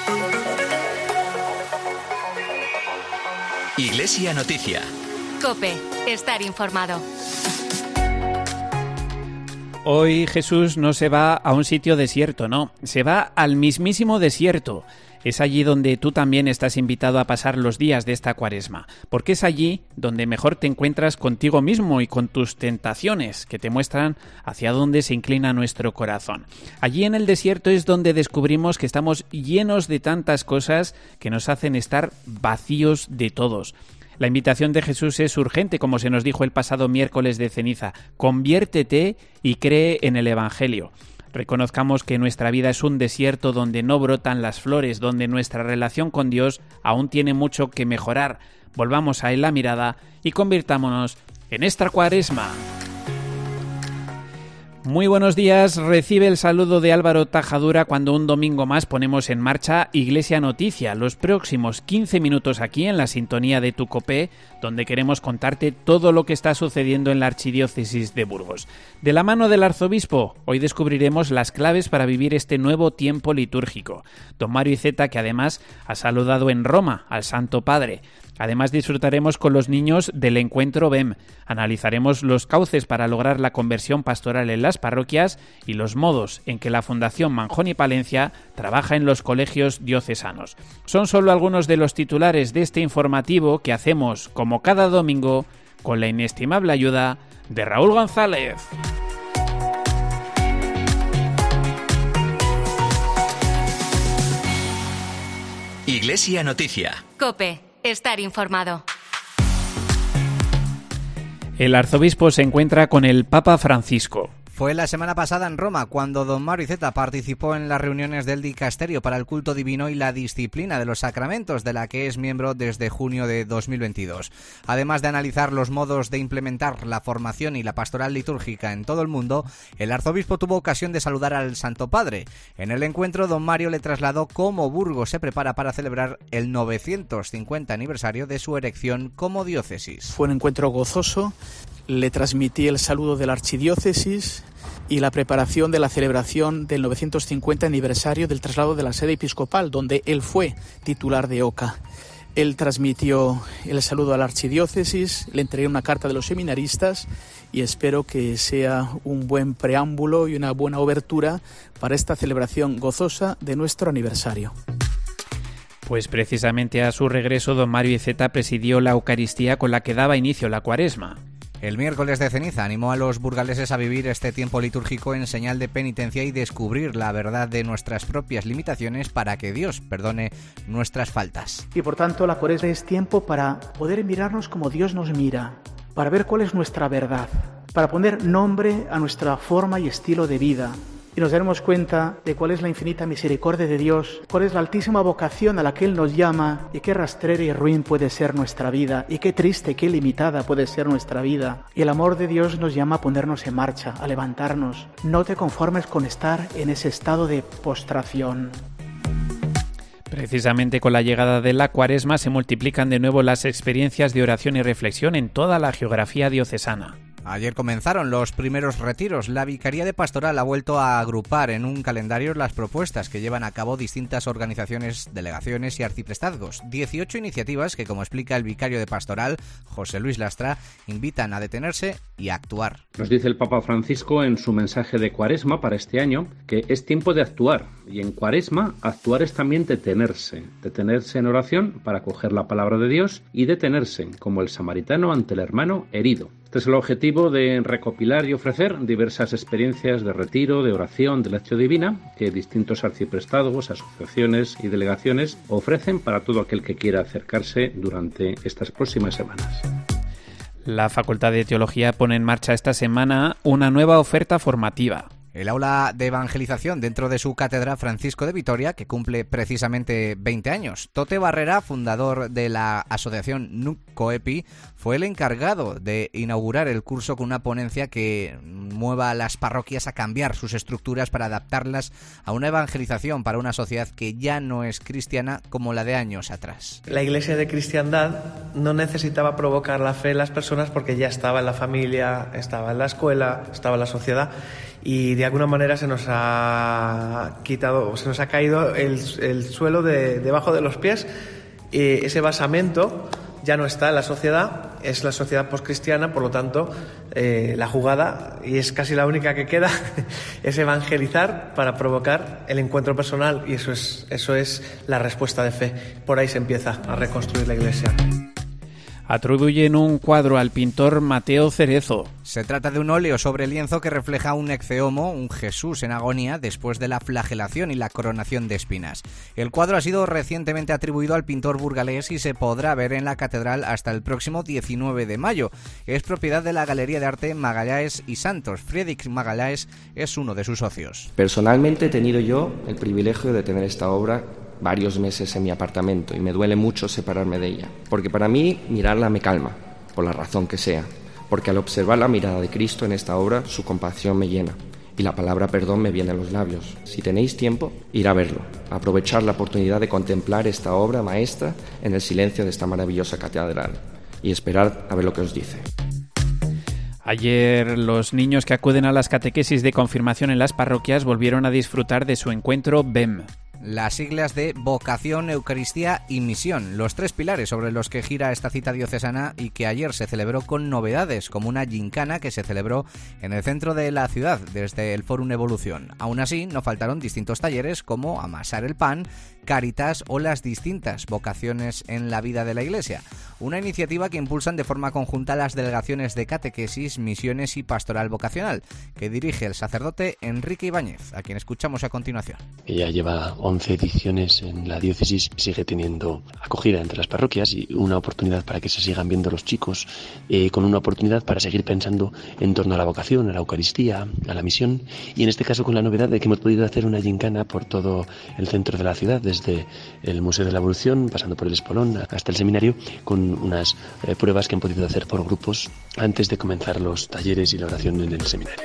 Iglesia Noticia. COPE. Estar informado. Hoy Jesús no se va a un sitio desierto, no. Se va al mismísimo desierto. Es allí donde tú también estás invitado a pasar los días de esta Cuaresma, porque es allí donde mejor te encuentras contigo mismo y con tus tentaciones, que te muestran hacia dónde se inclina nuestro corazón. Allí en el desierto es donde descubrimos que estamos llenos de tantas cosas que nos hacen estar vacíos de todos. La invitación de Jesús es urgente, como se nos dijo el pasado miércoles de ceniza. Conviértete y cree en el Evangelio. Reconozcamos que nuestra vida es un desierto donde no brotan las flores, donde nuestra relación con Dios aún tiene mucho que mejorar. Volvamos a Él la mirada y convirtámonos en esta Cuaresma. Muy buenos días, recibe el saludo de Álvaro Tajadura cuando un domingo más ponemos en marcha Iglesia Noticia, los próximos 15 minutos aquí en la sintonía de tu COPE, donde queremos contarte todo lo que está sucediendo en la Archidiócesis de Burgos. De la mano del arzobispo, hoy descubriremos las claves para vivir este nuevo tiempo litúrgico. Don Mario Iceta, que además ha saludado en Roma al Santo Padre. Además disfrutaremos con los niños del encuentro BEM, analizaremos los cauces para lograr la conversión pastoral en las parroquias y los modos en que la Fundación Manjón y Palencia trabaja en los colegios diocesanos. Son solo algunos de los titulares de este informativo que hacemos, como cada domingo, con la inestimable ayuda de Raúl González. Iglesia Noticia. COPE. Estar informado. El arzobispo se encuentra con el Papa Francisco. Fue la semana pasada en Roma cuando don Mario Iceta participó en las reuniones del Dicasterio para el Culto Divino y la Disciplina de los Sacramentos, de la que es miembro desde junio de 2022. Además de analizar los modos de implementar la formación y la pastoral litúrgica en todo el mundo, el arzobispo tuvo ocasión de saludar al Santo Padre. En el encuentro, don Mario le trasladó cómo Burgos se prepara para celebrar el 950 aniversario de su erección como diócesis. Fue un encuentro gozoso. Le transmití el saludo de la archidiócesis y la preparación de la celebración del 950 aniversario del traslado de la sede episcopal, donde él fue titular de OCA. Él transmitió el saludo a la archidiócesis, le entregué una carta de los seminaristas y espero que sea un buen preámbulo y una buena obertura para esta celebración gozosa de nuestro aniversario. Pues precisamente a su regreso, don Mario Iceta presidió la Eucaristía con la que daba inicio la Cuaresma. El miércoles de ceniza animó a los burgaleses a vivir este tiempo litúrgico en señal de penitencia y descubrir la verdad de nuestras propias limitaciones para que Dios perdone nuestras faltas. Y por tanto la Cuaresma es tiempo para poder mirarnos como Dios nos mira, para ver cuál es nuestra verdad, para poner nombre a nuestra forma y estilo de vida. Y nos daremos cuenta de cuál es la infinita misericordia de Dios, cuál es la altísima vocación a la que Él nos llama y qué rastrera y ruin puede ser nuestra vida y qué triste, qué limitada puede ser nuestra vida. Y el amor de Dios nos llama a ponernos en marcha, a levantarnos. No te conformes con estar en ese estado de postración. Precisamente con la llegada de la Cuaresma se multiplican de nuevo las experiencias de oración y reflexión en toda la geografía diocesana. Ayer comenzaron los primeros retiros. La Vicaría de Pastoral ha vuelto a agrupar en un calendario las propuestas que llevan a cabo distintas organizaciones, delegaciones y arciprestazgos. 18 iniciativas que, como explica el vicario de Pastoral, José Luis Lastra, invitan a detenerse y a actuar. Nos dice el Papa Francisco en su mensaje de Cuaresma para este año que es tiempo de actuar. Y en Cuaresma, actuar es también detenerse. Detenerse en oración para acoger la palabra de Dios y detenerse, como el samaritano ante el hermano herido. Este es el objetivo de recopilar y ofrecer diversas experiencias de retiro, de oración, de lección divina que distintos arciprestazgos, asociaciones y delegaciones ofrecen para todo aquel que quiera acercarse durante estas próximas semanas. La Facultad de Teología pone en marcha esta semana una nueva oferta formativa. El aula de evangelización dentro de su cátedra Francisco de Vitoria, que cumple precisamente 20 años. Tote Barrera, fundador de la asociación NUC Coepi, fue el encargado de inaugurar el curso con una ponencia que mueva a las parroquias a cambiar sus estructuras para adaptarlas a una evangelización para una sociedad que ya no es cristiana como la de años atrás. La Iglesia de Cristiandad no necesitaba provocar la fe en las personas porque ya estaba en la familia, estaba en la escuela, estaba en la sociedad. y de alguna manera se nos ha caído el suelo debajo de los pies. Ese basamento ya no está en la sociedad, es la sociedad poscristiana, por lo tanto, la jugada, y es casi la única que queda, es evangelizar para provocar el encuentro personal, y eso es la respuesta de fe. Por ahí se empieza a reconstruir la Iglesia. Atribuyen un cuadro al pintor Mateo Cerezo. Se trata de un óleo sobre lienzo que refleja un ecceomo, un Jesús en agonía después de la flagelación y la coronación de espinas. El cuadro ha sido recientemente atribuido al pintor burgalés y se podrá ver en la catedral hasta el próximo 19 de mayo. Es propiedad de la Galería de Arte Magalhães y Santos. Friedrich Magalhães es uno de sus socios. Personalmente he tenido yo el privilegio de tener esta obra varios meses en mi apartamento y me duele mucho separarme de ella, porque para mí mirarla me calma, por la razón que sea, porque al observar la mirada de Cristo en esta obra, su compasión me llena y la palabra perdón me viene a los labios. Si tenéis tiempo, ir a verlo, aprovechar la oportunidad de contemplar esta obra maestra en el silencio de esta maravillosa catedral y esperar a ver lo que os dice. Ayer los niños que acuden a las catequesis de confirmación en las parroquias volvieron a disfrutar de su encuentro BEM. Las siglas de vocación, Eucaristía y misión, los tres pilares sobre los que gira esta cita diocesana y que ayer se celebró con novedades, como una gincana que se celebró en el centro de la ciudad desde el Fórum Evolución. Aún así, no faltaron distintos talleres como amasar el pan, Cáritas o las distintas vocaciones en la vida de la Iglesia. Una iniciativa que impulsan de forma conjunta las delegaciones de catequesis, misiones y pastoral vocacional, que dirige el sacerdote Enrique Ibáñez, a quien escuchamos a continuación. Ella lleva 11 ediciones en la diócesis, sigue teniendo acogida entre las parroquias y una oportunidad para que se sigan viendo los chicos, con una oportunidad para seguir pensando en torno a la vocación, a la Eucaristía, a la misión, y en este caso con la novedad de que hemos podido hacer una gincana por todo el centro de la ciudad, desde el Museo de la Evolución, pasando por el Espolón hasta el seminario, con unas pruebas que han podido hacer por grupos antes de comenzar los talleres y la oración en el seminario.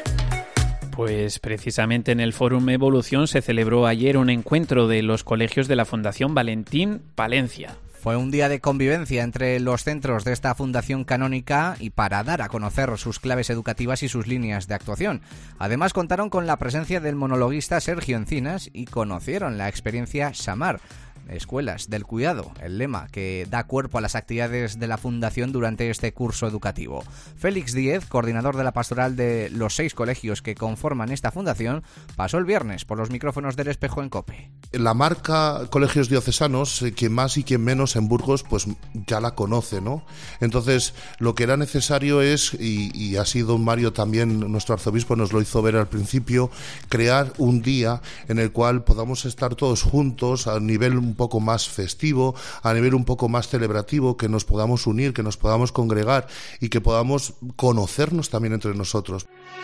Pues precisamente en el Fórum Evolución se celebró ayer un encuentro de los colegios de la Fundación Valentín Palencia. Fue un día de convivencia entre los centros de esta fundación canónica y para dar a conocer sus claves educativas y sus líneas de actuación. Además contaron con la presencia del monologuista Sergio Encinas y conocieron la experiencia Samar, Escuelas del Cuidado, el lema que da cuerpo a las actividades de la Fundación durante este curso educativo. Félix Díez, coordinador de la pastoral de los 6 colegios que conforman esta fundación, pasó el viernes por los micrófonos del Espejo en COPE. La marca Colegios Diocesanos, quien más y quien menos en Burgos, pues ya la conoce, ¿no? Entonces, lo que era necesario es, y así don Mario también, nuestro arzobispo, nos lo hizo ver al principio, crear un día en el cual podamos estar todos juntos a nivel un poco más festivo, a nivel un poco más celebrativo, que nos podamos unir, que nos podamos congregar y que podamos conocernos también entre nosotros.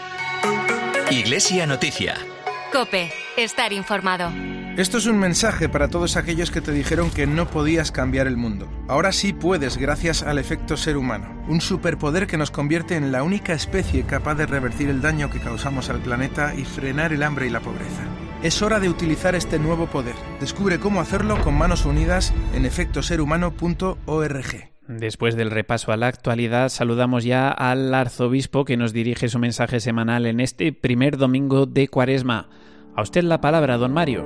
Iglesia Noticia. COPE. Estar informado. Esto es un mensaje para todos aquellos que te dijeron que no podías cambiar el mundo. Ahora sí puedes, gracias al efecto ser humano, un superpoder que nos convierte en la única especie capaz de revertir el daño que causamos al planeta y frenar el hambre y la pobreza. Es hora de utilizar este nuevo poder. Descubre cómo hacerlo con manos unidas en efectoserhumano.org. Después del repaso a la actualidad, saludamos ya al arzobispo que nos dirige su mensaje semanal en este primer domingo de Cuaresma. A usted la palabra, don Mario.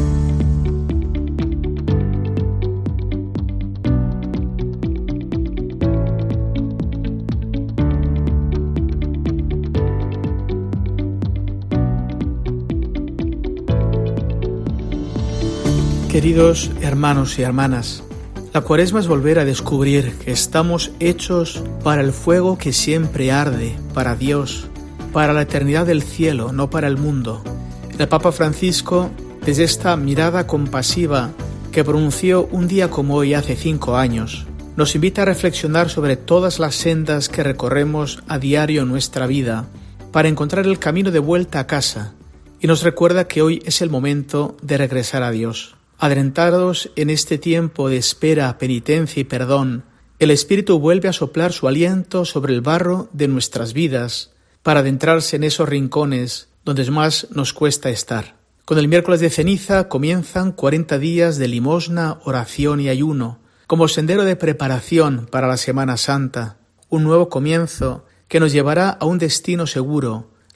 Queridos hermanos y hermanas, la Cuaresma es volver a descubrir que estamos hechos para el fuego que siempre arde, para Dios, para la eternidad del cielo, no para el mundo. El Papa Francisco, desde esta mirada compasiva que pronunció un día como hoy hace 5 años, nos invita a reflexionar sobre todas las sendas que recorremos a diario en nuestra vida para encontrar el camino de vuelta a casa, y nos recuerda que hoy es el momento de regresar a Dios. Adentrados en este tiempo de espera, penitencia y perdón, el Espíritu vuelve a soplar su aliento sobre el barro de nuestras vidas para adentrarse en esos rincones donde más nos cuesta estar. Con el miércoles de ceniza comienzan 40 días de limosna, oración y ayuno, como sendero de preparación para la Semana Santa, un nuevo comienzo que nos llevará a un destino seguro,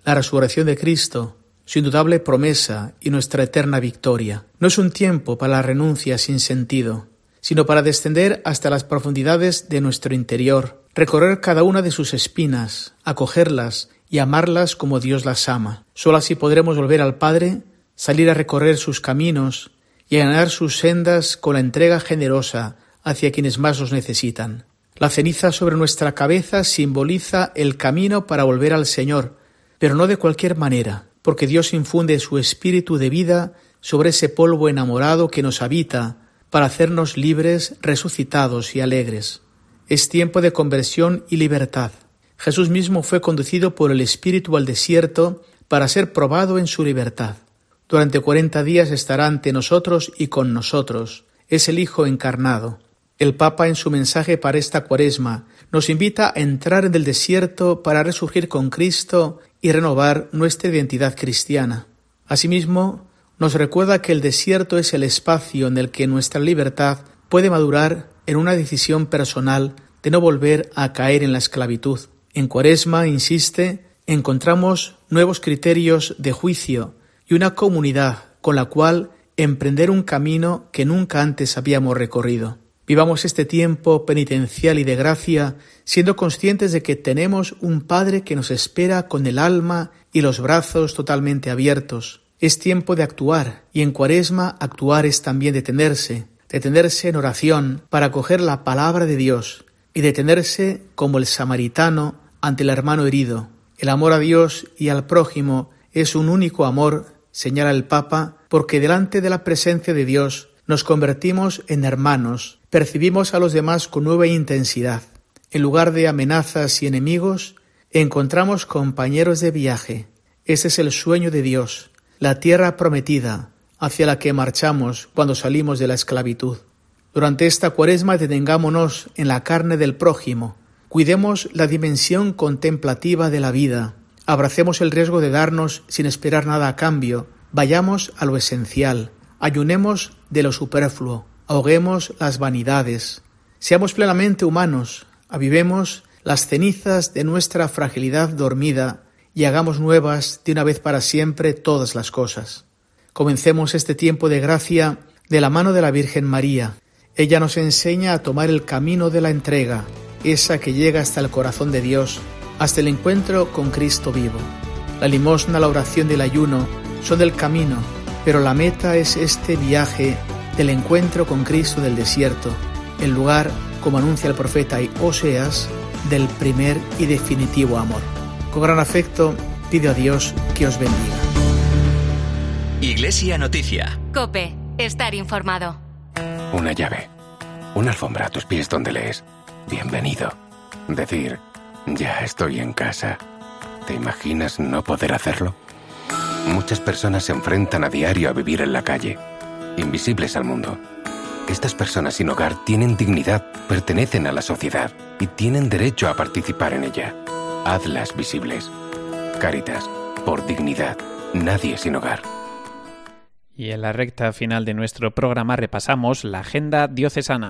la resurrección de Cristo, su indudable promesa y nuestra eterna victoria. No es un tiempo para la renuncia sin sentido, sino para descender hasta las profundidades de nuestro interior, recorrer cada una de sus espinas, acogerlas y amarlas como Dios las ama. Solo así podremos volver al Padre, salir a recorrer sus caminos y allanar sus sendas con la entrega generosa hacia quienes más nos necesitan. La ceniza sobre nuestra cabeza simboliza el camino para volver al Señor, pero no de cualquier manera, porque Dios infunde su espíritu de vida sobre ese polvo enamorado que nos habita para hacernos libres, resucitados y alegres. Es tiempo de conversión y libertad. Jesús mismo fue conducido por el Espíritu al desierto para ser probado en su libertad. Durante 40 días estará ante nosotros y con nosotros. Es el Hijo encarnado. El Papa, en su mensaje para esta Cuaresma, nos invita a entrar en el desierto para resurgir con Cristo y renovar nuestra identidad cristiana. Asimismo, nos recuerda que el desierto es el espacio en el que nuestra libertad puede madurar en una decisión personal de no volver a caer en la esclavitud. En Cuaresma, insiste, encontramos nuevos criterios de juicio y una comunidad con la cual emprender un camino que nunca antes habíamos recorrido. Vivamos este tiempo penitencial y de gracia, siendo conscientes de que tenemos un Padre que nos espera con el alma y los brazos totalmente abiertos. Es tiempo de actuar, y en Cuaresma actuar es también detenerse en oración para acoger la palabra de Dios y detenerse como el samaritano ante el hermano herido. El amor a Dios y al prójimo es un único amor, señala el Papa, porque delante de la presencia de Dios nos convertimos en hermanos, percibimos a los demás con nueva intensidad. En lugar de amenazas y enemigos, encontramos compañeros de viaje. Ese es el sueño de Dios, la tierra prometida, hacia la que marchamos cuando salimos de la esclavitud. Durante esta Cuaresma detengámonos en la carne del prójimo, cuidemos la dimensión contemplativa de la vida, abracemos el riesgo de darnos sin esperar nada a cambio, vayamos a lo esencial, ayunemos de lo superfluo, ahoguemos las vanidades, seamos plenamente humanos, avivemos las cenizas de nuestra fragilidad dormida y hagamos nuevas de una vez para siempre todas las cosas. Comencemos este tiempo de gracia de la mano de la Virgen María. Ella nos enseña a tomar el camino de la entrega, esa que llega hasta el corazón de Dios, hasta el encuentro con Cristo vivo. La limosna, la oración y el ayuno son el camino, pero la meta es este viaje del encuentro con Cristo del desierto, el lugar, como anuncia el profeta Oseas, del primer y definitivo amor. Con gran afecto, pido a Dios que os bendiga. Iglesia Noticia. COPE. Estar informado. Una llave. Una alfombra a tus pies donde lees. Bienvenido. Decir, ya estoy en casa. ¿Te imaginas no poder hacerlo? Muchas personas se enfrentan a diario a vivir en la calle, invisibles al mundo. Estas personas sin hogar tienen dignidad, pertenecen a la sociedad y tienen derecho a participar en ella. Hazlas visibles. Cáritas, por dignidad. Nadie sin hogar. Y en la recta final de nuestro programa repasamos la agenda diocesana.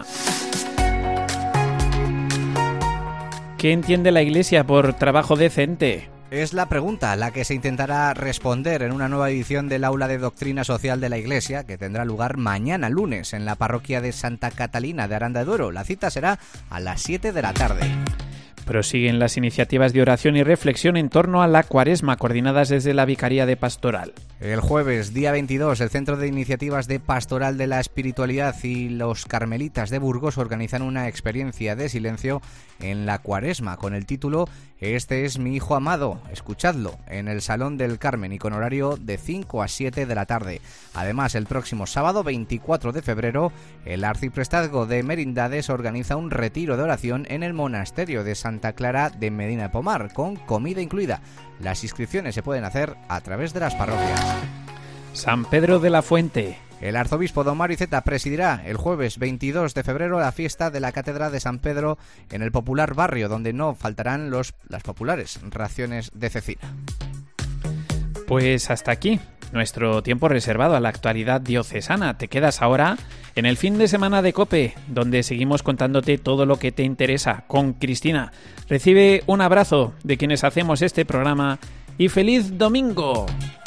¿Qué entiende la Iglesia por trabajo decente? Es la pregunta a la que se intentará responder en una nueva edición del Aula de Doctrina Social de la Iglesia, que tendrá lugar mañana lunes en la parroquia de Santa Catalina de Aranda de Duero. La cita será a las 7 de la tarde. Prosiguen las iniciativas de oración y reflexión en torno a la Cuaresma, coordinadas desde la Vicaría de Pastoral. El jueves, día 22, el Centro de Iniciativas de Pastoral de la Espiritualidad y los Carmelitas de Burgos organizan una experiencia de silencio en la Cuaresma con el título «Este es mi Hijo amado, escuchadlo», en el Salón del Carmen y con horario de 5 a 7 de la tarde. Además, el próximo sábado 24 de febrero, el Arciprestazgo de Merindades organiza un retiro de oración en el Monasterio de Santa Clara de Medina de Pomar, con comida incluida. Las inscripciones se pueden hacer a través de las parroquias. San Pedro de la Fuente. El arzobispo don Mario Iceta presidirá el jueves 22 de febrero la fiesta de la Cátedra de San Pedro en el popular barrio, donde no faltarán las populares raciones de cecina. Pues hasta aquí nuestro tiempo reservado a la actualidad diocesana. Te quedas ahora en el fin de semana de COPE, donde seguimos contándote todo lo que te interesa con Cristina. Recibe un abrazo de quienes hacemos este programa y feliz domingo.